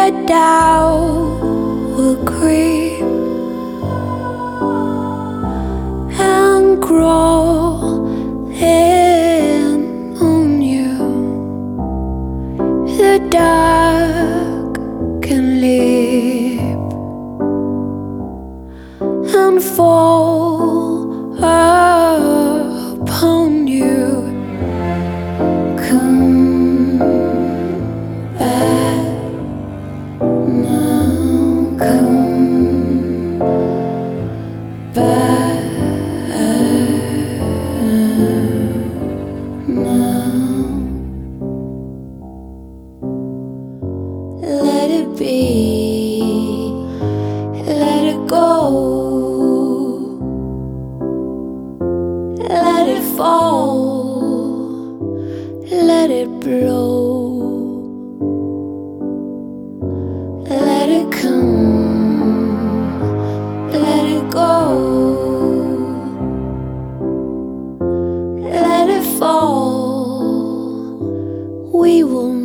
the doubt will creep and crawl in on you. The dark can leap and fall upon you. Come back now, come back now. Let it be, let it go, let it fall, let it blow. Let it come, let it go, let it fall. We will